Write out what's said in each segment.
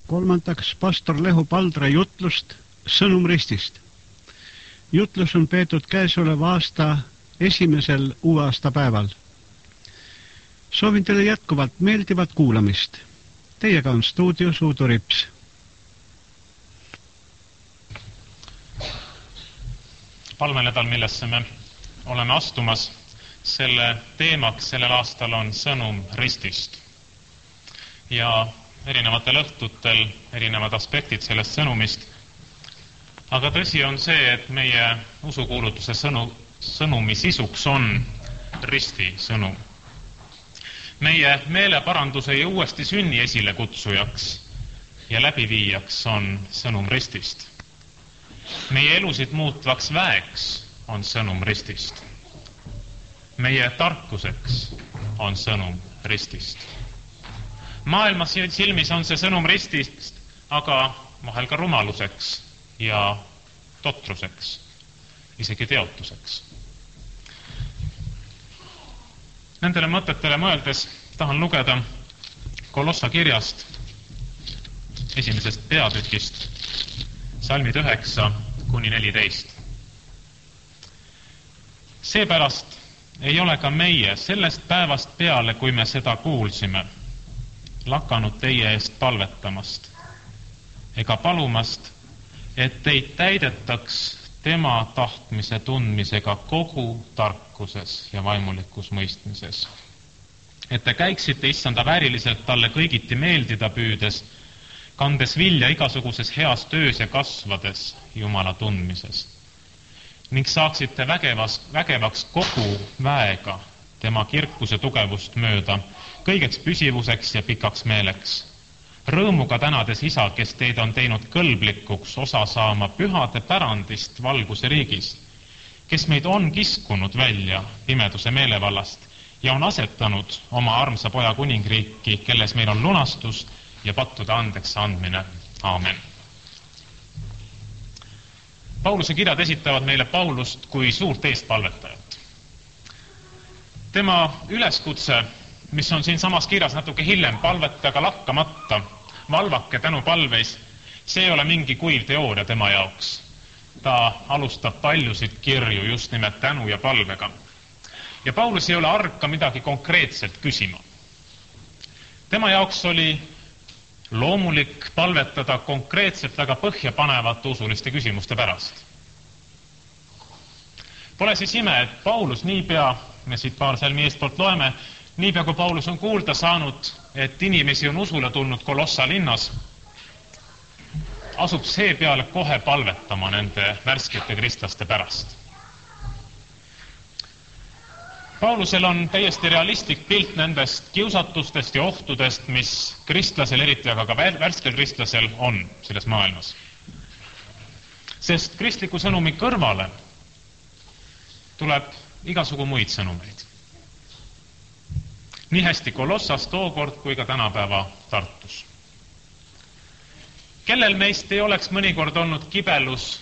Kolmandaks pastor Leho Paldra jutlust Sõnum Ristist. Jutlus on peetud käesoleva aasta esimesel uueaastapäeval. Soovin teile jätkuvalt meeldivat kuulamist. Teiega on stuudios Uudo Rips. Palvenädal, millesse me oleme astumas, selle teemaks sellel aastal on Sõnum Ristist. Ja erinevatel õhtutel erinevad aspektid sellest sõnumist. Aga tõsi on see, et meie usukuulutuse sõnumi sisuks on risti sõnum. Meie meeleparanduse ja uuesti sünni esile kutsujaks ja läbiviijaks on Sõnum Ristist. Meie elusid muutvaks väeks on Sõnum Ristist. Meie tarkuseks on Sõnum Ristist. Maailma silmis on see Sõnum Ristist, aga vahel ka rumaluseks ja totruseks, isegi teotuseks. Nendele mõtetele mõeldes tahan lugeda Kolossa kirjast, esimesest peatükist, salmid 9-14. Seepärast ei ole ka meie sellest päevast peale, kui me seda kuulsime, lakanud teie eest palvetamast ega palumast, et teid täidetaks tema tahtmise tundmisega kogu tarkuses ja vaimulikus mõistmises. Et te käiksite issanda vääriliselt talle kõigiti meeldida püüdes, kandes vilja igasuguses heas töös ja kasvades Jumala tundmises. Ning saaksite vägevaks kogu väega tema kirkuse tugevust mööda, kõigeks püsivuseks ja pikaks meeleks. Rõõmuga tänades isa, kes teid on teinud kõlblikuks osa saama pühade pärandist valguse riigis, kes meid on kiskunud välja pimeduse meelevallast ja on asetanud oma armsa poja kuningriiki, kelles meil on lunastus ja pattude andeks andmine. Aamen. Pauluse kirjad esitavad meile Paulust kui suurt eestpalvetajat. Tema üleskutse, mis on siin samas kirjas natuke hiljem, palvetaga lakkamata, valvake tänu palveis, see ei ole mingi kuiv teooria tema jaoks. Ta alustab paljusid kirju just nimelt tänu ja palvega. Ja Paulus ei ole arka midagi konkreetselt küsima. Tema jaoks oli loomulik palvetada konkreetselt väga põhjapanevate usuliste küsimuste pärast. Pole siis ime, et Paulus niipea, me siit paar salmi eestpoolt loeme, niipea kui Paulus on kuulda saanud, et inimesi on usule tulnud Kolossa linnas, asub see peale kohe palvetama nende värskete kristlaste pärast. Paulusel on täiesti realistlik pilt nendest kiusatustest ja ohtudest, mis kristlasel, eriti aga ka värskel kristlasel on selles maailmas. Sest kristliku sõnumi kõrvale tuleb igasugu muid sõnumeid. Nii hästi Kolossas tookord kui ka tänapäeva Tartus. Kellel meist ei oleks mõnikord olnud kibelus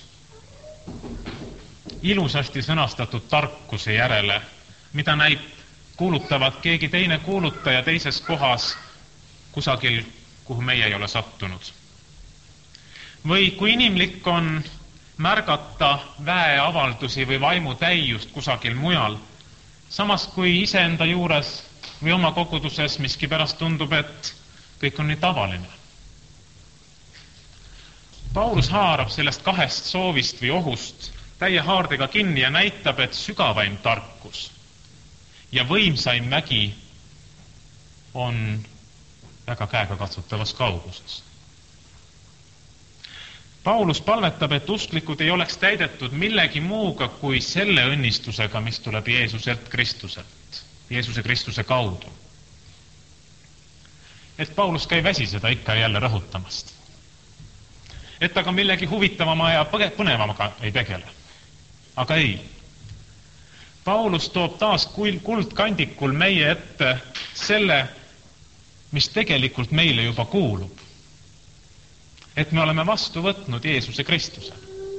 ilusasti sõnastatud tarkuse järele, mida näib kuulutavat keegi teine kuulutaja teises kohas kusagil, kuhu meie ei ole sattunud. Või kui inimlik on märgata väeavaldusi või vaimu täiust kusagil mujal, samas kui iseenda juures või oma koguduses miski pärast tundub, et kõik on nii tavaline. Paulus haarab sellest kahest soovist või ohust täie haardega kinni ja näitab, et sügavaim tarkus ja võimsaim mägi on väga käega katsutavas kauguses. Paulus palvetab, et usklikud ei oleks täidetud millegi muuga kui selle õnnistusega, mis tuleb Jeesuselt Kristuselt, Jeesuse Kristuse kaudu. Et Paulus ka ei väsi seda ikka jälle rõhutamast. Et aga millegi huvitavama ja põnevamaga ei tegele. Aga ei. Paulus toob taas kuldkandikul meie ette selle, mis tegelikult meile juba kuulub. Et me oleme vastu võtnud Jeesuse Kristuse.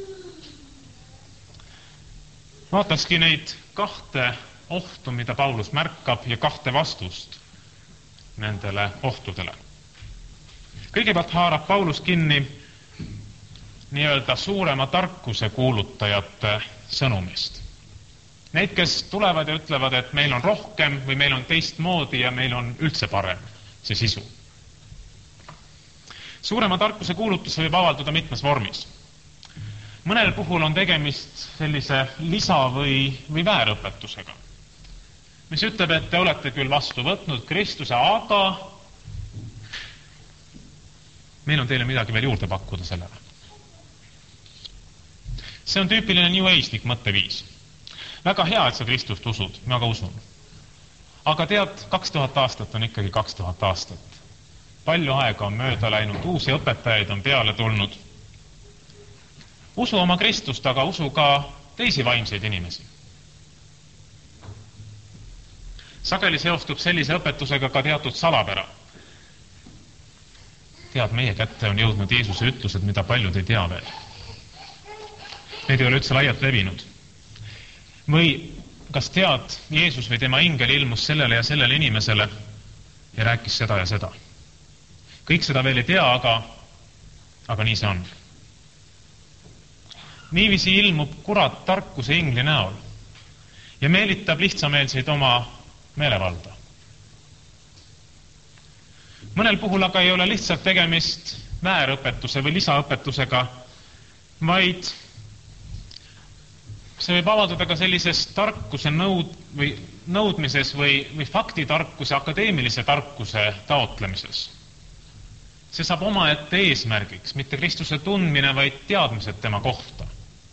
Vaatakski neid kahte ohtu, mida Paulus märkab ja kahte vastust nendele ohtudele. Kõigepealt haarab Paulus kinni nii-öelda suurema tarkuse kuulutajate sõnumist. Neid, kes tulevad ja ütlevad, et meil on rohkem või meil on teistmoodi ja meil on üldse parem see sisu. Suurema tarkuse kuulutus võib avalduda mitmes vormis. Mõnel puhul on tegemist sellise lisa- või väärõpetusega, mis ütleb, et te olete küll vastu võtnud Kristuse, aga meil on teile midagi veel juurde pakkuda sellele. See on tüüpiline New Age-lik mõtteviis. Väga hea, et sa Kristust usud, ma ka usun. Aga tead, 2000 aastat on ikkagi 2000 aastat. Palju aega on mööda läinud, uusi õpetajaid on peale tulnud. Usu oma Kristust, aga usu ka teisi vaimseid inimesi. Sageli seostub sellise õpetusega ka teatud salapära. Tead, meie kätte on jõudnud Jeesuse ütlused, mida paljud ei tea veel. Need ei ole üldse laialt levinud. Või kas tead, Jeesus või tema ingel ilmus sellele ja sellele inimesele ja rääkis seda ja seda. Kõik seda veel ei tea, aga nii see on. Niiviisi ilmub kurat tarkuse ingli näol ja meelitab lihtsameelseid oma meelevalda. Mõnel puhul aga ei ole lihtsalt tegemist väärõpetuse või lisaõpetusega, vaid see võib avalduda ka sellises tarkuse nõudmises või faktitarkuse, akadeemilise tarkuse taotlemises. See saab omaette eesmärgiks, mitte Kristuse tundmine, vaid teadmised tema kohta.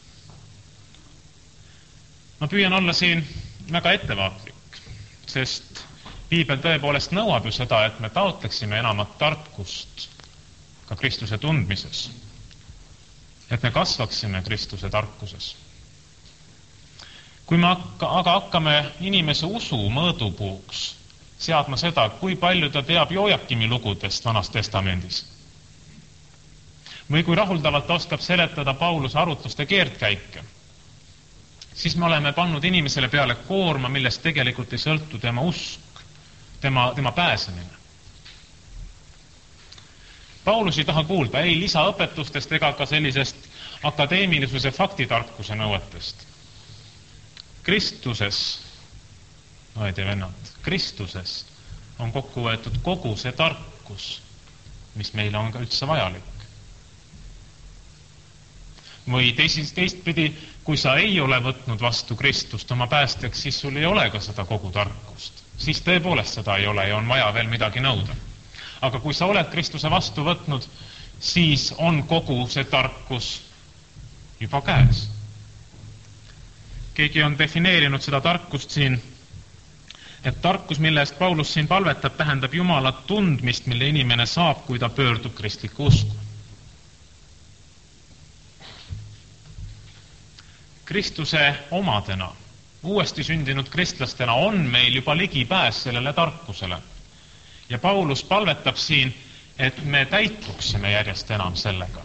Ma püüan olla siin väga ettevaatlik, sest Piibel tõepoolest nõuab ju seda, et me taotleksime enamat tarkust ka Kristuse tundmises. Et me kasvaksime Kristuse tarkuses. Kui me aga hakkame inimese usu mõõdupuuks seadma seda, kui palju ta teab Jojakimi lugudest Vanas Testamendis, või kui rahuldavalt oskab seletada Pauluse arutluste keerdkäike, siis me oleme pannud inimesele peale koorma, millest tegelikult ei sõltu tema usk, tema pääsemine. Paulus ei taha kuulda ei lisaõpetustest ega ka sellisest akadeemilisuse faktitarkuse nõuetest. Kristuses, õed ja vennad, Kristuses on kokku võetud kogu see tarkus, mis meile on ka üldse vajalik. Või teistpidi, kui sa ei ole võtnud vastu Kristust oma päästjaks, siis sul ei ole ka seda kogu tarkust. Siis tõepoolest seda ei ole ja on vaja veel midagi nõuda. Aga kui sa oled Kristuse vastu võtnud, siis on kogu see tarkus juba käes. Keegi on defineerinud seda tarkust siin, et tarkus, mille eest Paulus siin palvetab, tähendab Jumala tundmist, mille inimene saab, kui ta pöördub kristliku usku. Kristuse omadena, uuesti sündinud kristlastena on meil juba ligipääs sellele tarkusele. Ja Paulus palvetab siin, et me täituksime järjest enam sellega.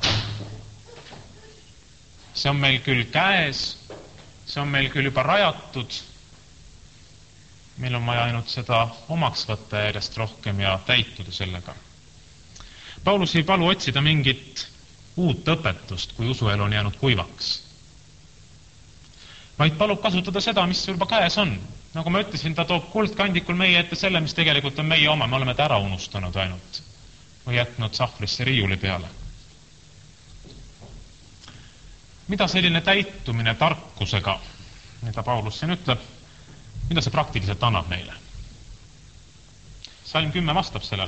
See on meil küll käes, see on meil küll juba rajatud, meil on vaja ainult seda omaks võtta järjest rohkem ja täituda sellega. Paulus ei palu otsida mingit uut õpetust, kui usuelu on jäänud kuivaks, vaid palub kasutada seda, mis juba käes on. Nagu ma ütlesin, ta toob kuldkandikul meie ette selle, mis tegelikult on meie oma, me oleme ta ära unustanud ainult või jätnud sahvrisse riiuli peale. Mida selline täitumine tarkusega, mida Paulus siin ütleb, mida see praktiliselt annab meile? Salm 10 vastab sellele.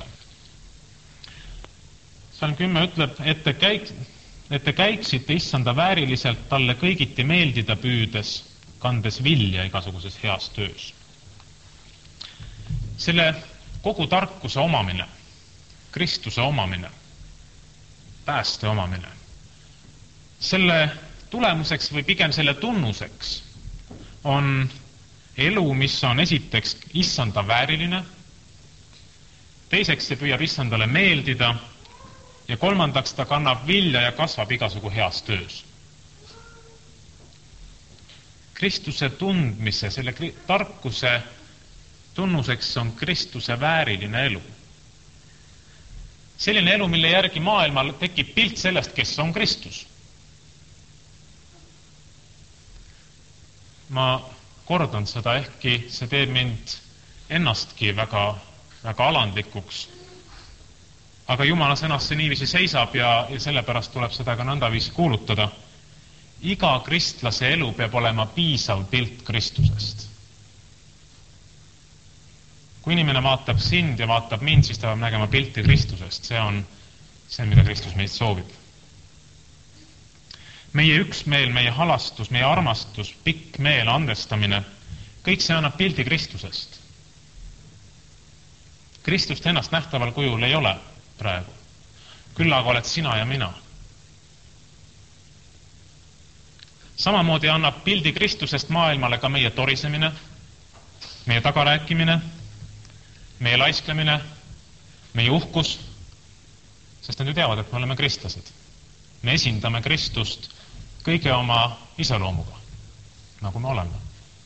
Salm 10 ütleb, et te käiksite issanda vääriliselt talle kõigiti meeldida püüdes, kandes vilja igasuguses heas töös. Selle kogu tarkuse omamine, Kristuse omamine, pääste omamine, selle tulemuseks või pigem selle tunnuseks on elu, mis on esiteks issanda vääriline, teiseks see püüab issandale meeldida ja kolmandaks ta kannab vilja ja kasvab igasugu heas töös. Kristuse tundmise, selle tarkuse tunnuseks on Kristuse vääriline elu. Selline elu, mille järgi maailmal tekib pilt sellest, kes on Kristus. Ma kordan seda, ehkki see teeb mind ennastki väga alandlikuks. Aga Jumala sõnas see niiviisi seisab ja sellepärast tuleb seda ka nõndaviisi kuulutada. Iga kristlase elu peab olema piisav pilt Kristusest. Kui inimene vaatab sind ja vaatab mind, siis ta peab nägema pilti Kristusest. See on see, mida Kristus meid soovib. Meie üksmeel, meie halastus, meie armastus, pikk meel, andestamine, kõik see annab pildi Kristusest. Kristust ennast nähtaval kujul ei ole praegu. Küll aga oled sina ja mina. Samamoodi annab pildi Kristusest maailmale ka meie torisemine, meie tagarääkimine, meie laisklemine, meie uhkus, sest nad ju teavad, et me oleme kristlased. Me esindame Kristust kõige oma iseloomuga, nagu me oleme.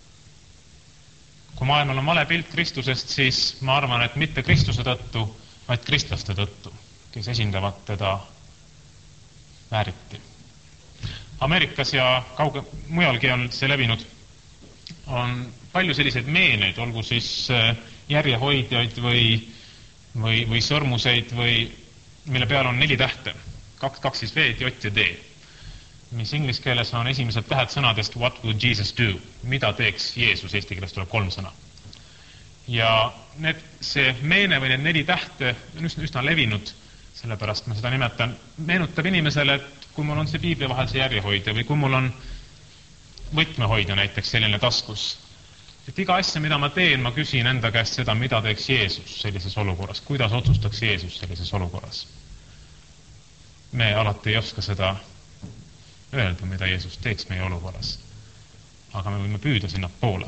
Kui maailmal on vale pilt Kristusest, siis ma arvan, et mitte Kristuse tõttu, vaid kristlaste tõttu, kes esindavad teda vääriti. Amerikas ja mujalgi on see levinud. On palju selliseid meeneid, olgu siis järjehoidjaid või sõrmuseid, mille peal on 4 tähte. 2 siis V, J ja D. Mis inglise keeles on esimesed tähed sõnadest What would Jesus do? Mida teeks Jeesus? Eesti keeles tuleb 3 sõna. Ja see meene või need 4 tähte on üsna levinud, sellepärast ma seda nimetan, meenutab inimesele, et kui mul on see piibli vahel see järjehoidja või kui mul on võtmehoidja näiteks selline taskus. Et iga asja, mida ma teen, ma küsin enda käest seda, mida teeks Jeesus sellises olukorras, kuidas otsustaks Jeesus sellises olukorras. Me alati ei oska seda öelda, mida Jeesus teeks meie olukorras, aga me võime püüda sinna poole.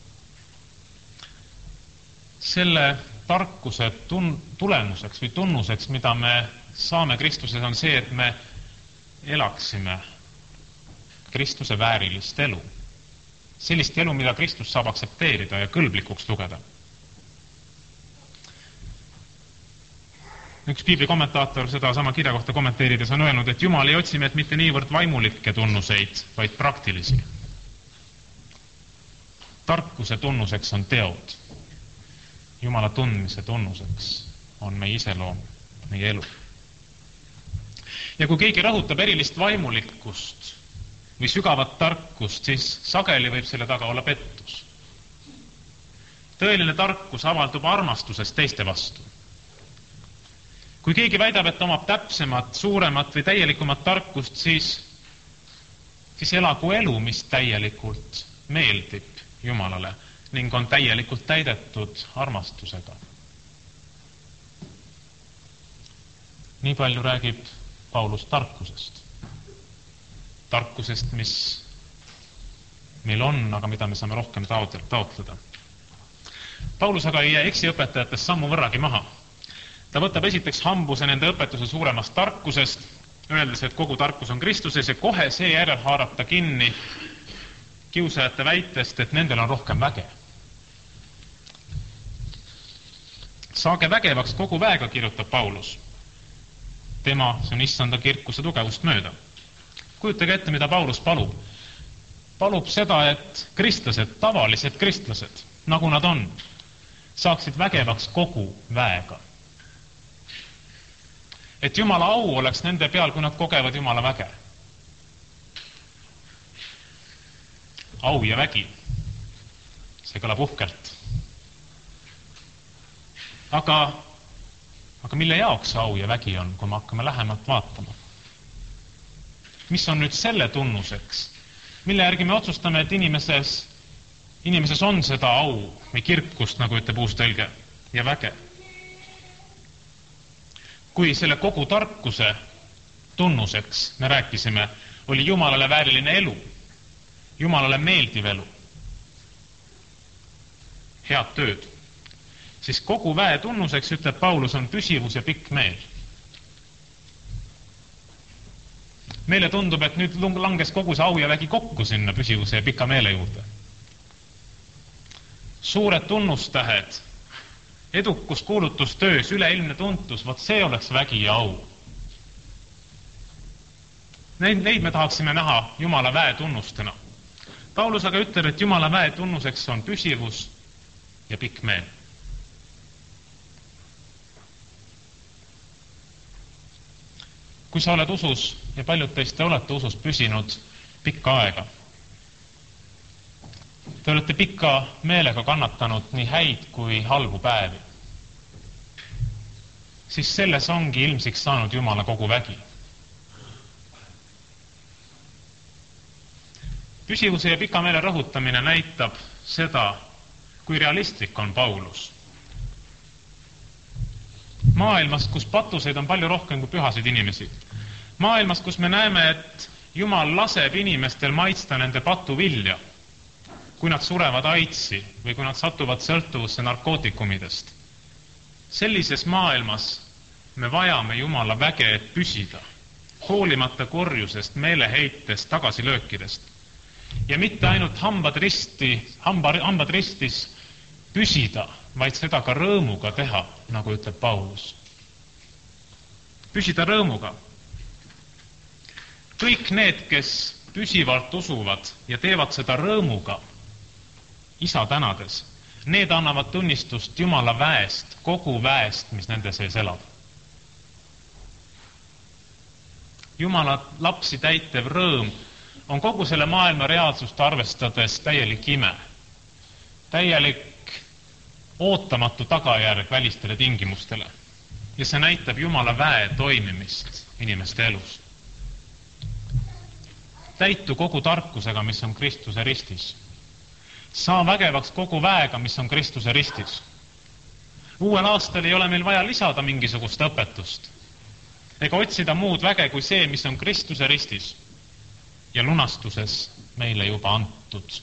Selle tarkuse tulemuseks või tunnuseks, mida me saame Kristuses, on see, et me elaksime Kristuse väärilist elu. Sellist elu, mida Kristus saab aksepteerida ja kõlblikuks lugeda. Üks piibli kommentaator seda sama kirja kohta kommenteerides on öelnud, et Jumal ei otsi meid mitte niivõrd vaimulikke tunnuseid, vaid praktilisi. Tarkuse tunnuseks on teod. Jumala tundmise tunnuseks on meie iseloom, meie elu. Ja kui keegi rõhutab erilist vaimulikkust või sügavat tarkust, siis sageli võib selle taga olla pettus. Tõeline tarkus avaldub armastuses teiste vastu. Kui keegi väidab, et omab täpsemat, suuremat või täielikumat tarkust, siis elagu elu, mis täielikult meeldib Jumalale ning on täielikult täidetud armastusega. Nii palju räägib Paulus tarkusest. Tarkusest, mis meil on, aga mida me saame rohkem taotleda. Paulus aga ei jää eksiõpetajatest sammu võrragi maha. Ta võtab esiteks hambuse nende õpetuse suuremast tarkusest, öeldes, et kogu tarkus on Kristuses ja kohe seejärel haarab ta kinni kiusajate väitest, et nendel on rohkem väge. Saage vägevaks kogu väega, kirjutab Paulus. Tema, see on issanda kirkuse tugevust mööda. Kujutage ette, mida Paulus palub. Palub seda, et kristlased, tavalised kristlased, nagu nad on, saaksid vägevaks kogu väega. Et Jumala au oleks nende peal, kui nad kogevad Jumala väge. Au ja vägi. See kõlab uhkelt. Aga mille jaoks au ja vägi on, kui me hakkame lähemalt vaatama? Mis on nüüd selle tunnuseks? Mille järgi me otsustame, et inimeses on seda au või kirkust, nagu ütleb uus tõlge, ja väge? Kui selle kogu tarkuse tunnuseks, me rääkisime, oli Jumalale vääriline elu, Jumalale meeldiv elu, head tööd, siis kogu väe tunnuseks, ütleb Paulus, on püsivus ja pikk meel. Meile tundub, et nüüd langes kogu see au ja vägi kokku sinna püsivuse ja pika meele juurde. Suured tunnustähed edukus kuulutustöös, üleilmne tuntus, vot see oleks vägi ja au. Neid me tahaksime näha Jumala väe tunnustena. Paulus aga ütleb, et Jumala väe tunnuseks on püsivus ja pikk meel. Kui sa oled usus ja paljud teist te olete usus püsinud pikka aega, te olete pikka meelega kannatanud nii häid kui halbu päevi, siis selles ongi ilmsiks saanud Jumala kogu vägi. Püsivuse ja pika meele rõhutamine näitab seda, kui realistlik on Paulus. Maailmas, kus patuseid on palju rohkem kui pühasid inimesi. Maailmas, kus me näeme, et Jumal laseb inimestel maitsta nende patuvilja, kui nad surevad aidsi või kui nad satuvad sõltuvusse narkootikumidest. Sellises maailmas me vajame Jumala väge, et püsida, hoolimata korjusest, meeleheitest, tagasilöökidest. Ja mitte ainult hambad ristis püsida, vaid seda ka rõõmuga teha, nagu ütleb Paulus. Püsida rõõmuga. Kõik need, kes püsivalt usuvad ja teevad seda rõõmuga, Isa tänades, need annavad tunnistust Jumala väest, kogu väest, mis nende sees elab. Jumala lapsi täitev rõõm on kogu selle maailma reaalsust arvestades täielik ime, täielik ootamatu tagajärg välistele tingimustele. Ja see näitab Jumala väe toimimist inimeste elus. Täitu kogu tarkusega, mis on Kristuse ristis. Saa vägevaks kogu väega, mis on Kristuse ristis. Uuel aastal ei ole meil vaja lisada mingisugust õpetust ega otsida muud väge kui see, mis on Kristuse ristis ja lunastuses meile juba antud.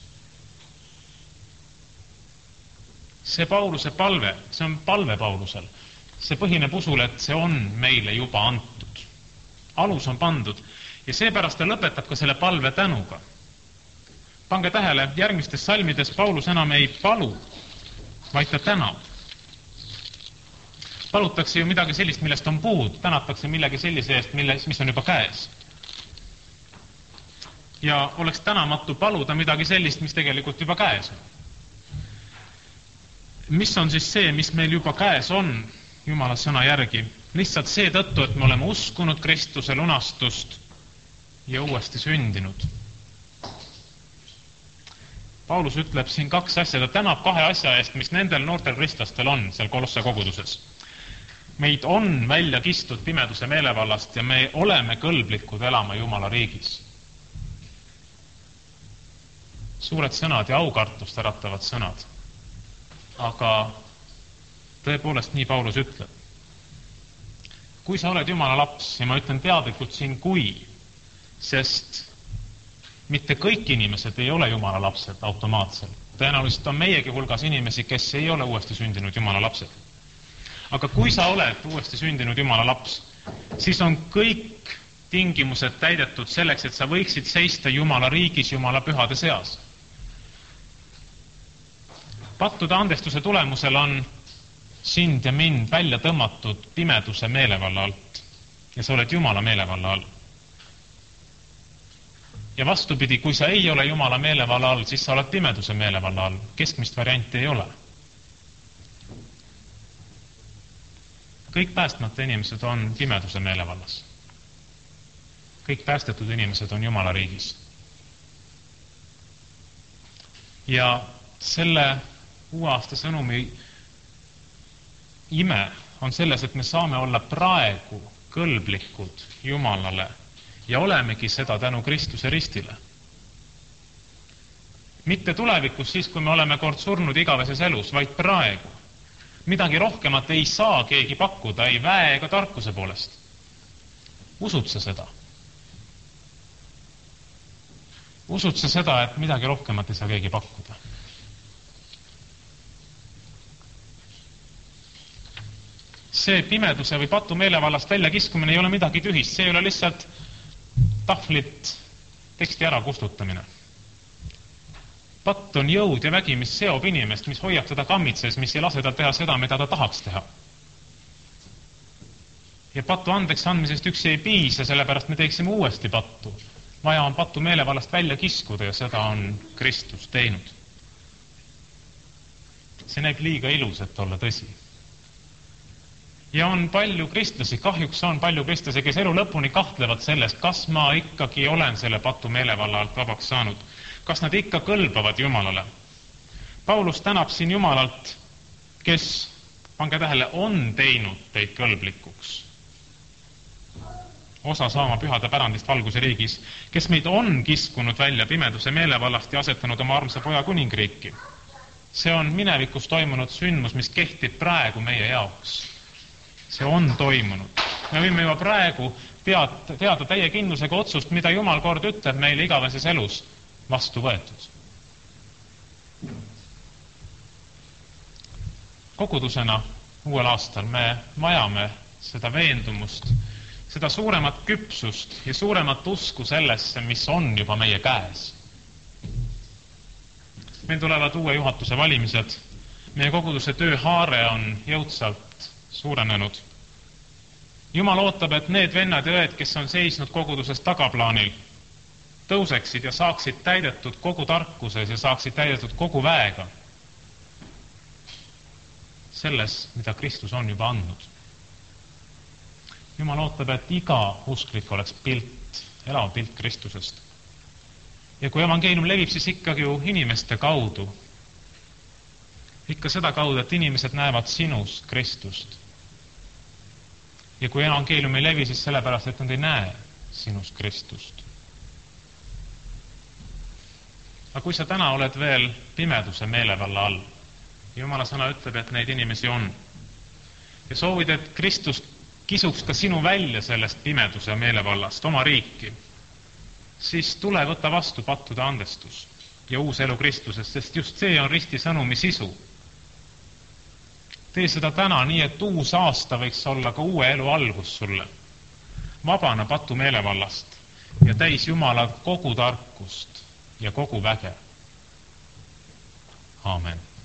See Pauluse palve, see on palve Paulusel. See põhineb usul, et see on meile juba antud. Alus on pandud ja seepärast ta lõpetab ka selle palve tänuga. Pange tähele, järgmistes salmides Paulus enam ei palu, vaid ta tänab. Palutakse ju midagi sellist, millest on puud, tänatakse millegi sellise eest, mis on juba käes. Ja oleks tänamatu paluda midagi sellist, mis tegelikult juba käes on. Mis on siis see, mis meil juba käes on, Jumala sõna järgi? Lihtsalt see tõttu, et me oleme uskunud Kristuse lunastust ja uuesti sündinud. Paulus ütleb siin kaks asja, ta tänab kahe asja eest, mis nendel noortel kristlastel on seal Kolosse koguduses. Meid on välja kistud pimeduse meelevallast ja me oleme kõlblikud elama Jumala riigis. Suured sõnad ja aukartust äratavad sõnad. Aga tõepoolest nii Paulus ütleb. Kui sa oled Jumala laps, ja ma ütlen teadlikult siin kui, sest mitte kõik inimesed ei ole Jumala lapsed automaatselt. Tõenäoliselt on meiegi hulgas inimesi, kes ei ole uuesti sündinud Jumala lapsed. Aga kui sa oled uuesti sündinud Jumala laps, siis on kõik tingimused täidetud selleks, et sa võiksid seista Jumala riigis, Jumala pühade seas. Pattude andestuse tulemusel on sind ja mind välja tõmmatud pimeduse meelevalla alt ja sa oled Jumala meelevalla all. Ja vastupidi, kui sa ei ole Jumala meelevalla all, siis sa oled pimeduse meelevalla all. Keskmist varianti ei ole. Kõik päästmata inimesed on pimeduse meelevallas. Kõik päästetud inimesed on Jumala riigis. Ja selle uue aasta sõnumi ime on selles, et me saame olla praegu kõlblikud Jumalale ja olemegi seda tänu Kristuse ristile. Mitte tulevikus siis, kui me oleme kord surnud igaveses elus, vaid praegu. Midagi rohkemat ei saa keegi pakkuda, ei väe ega tarkuse poolest. Usud sa seda? Usud sa seda, et midagi rohkemat ei saa keegi pakkuda? See pimeduse või patu meelevallast välja kiskumine ei ole midagi tühist, see ei ole lihtsalt tahvlit teksti ära kustutamine. Patt on jõud ja vägi, mis seob inimest, mis hoiab teda kammitses, mis ei lase tal teha seda, mida ta tahaks teha. Ja patu andeks andmisest üksi ei piisa, sellepärast me teeksime uuesti pattu. Vaja on patu meelevallast välja kiskuda ja seda on Kristus teinud. See näib liiga ilus, et olla tõsi. Ja on palju kristlasi, kahjuks on palju kristlasi, kes elu lõpuni kahtlevad sellest, kas ma ikkagi olen selle patu meelevalla alt vabaks saanud. Kas nad ikka kõlbavad Jumalale? Paulus tänab siin Jumalalt, kes, pange tähele, on teinud teid kõlblikuks. Osa saama pühade pärandist valguse riigis, kes meid on kiskunud välja pimeduse meelevallast ja asetanud oma armsa poja kuningriiki. See on minevikus toimunud sündmus, mis kehtib praegu meie jaoks. See on toimunud. Me võime juba praegu teada täie kindlusega otsust, mida Jumal kord ütleb meile igaveses elus vastu võetud. Kogudusena uuel aastal me vajame seda veendumust, seda suuremat küpsust ja suuremat usku sellesse, mis on juba meie käes. Meil tulevad uue juhatuse valimised. Meie koguduse tööhaare on jõudsalt suurenenud. Jumal ootab, et need vennad ja õed, kes on seisnud koguduses tagaplaanil, tõuseksid ja saaksid täidetud kogu tarkuses ja saaksid täidetud kogu väega. Selles, mida Kristus on juba andnud. Jumal ootab, et iga usklik oleks pilt, elav pilt Kristusest. Ja kui evangeelium levib, siis ikkagi ju inimeste kaudu. Ikka seda kaudu, et inimesed näevad sinus Kristust. Ja kui evangeelium ei levi, siis sellepärast, et nad ei näe sinus Kristust. Aga kui sa täna oled veel pimeduse meelevalla all, Jumala sõna ütleb, et neid inimesi on, ja soovid, et Kristus kisuks ka sinu välja sellest pimeduse meelevallast oma riiki, siis tule võtta vastu pattude andestus ja uus elu Kristuses, sest just see on risti sõnumi sisu. Tee seda täna nii, et uus aasta võiks olla ka uue elu algus sulle. Vabana patu meelevallast ja täis Jumala kogu tarkust ja kogu väge. Aamen.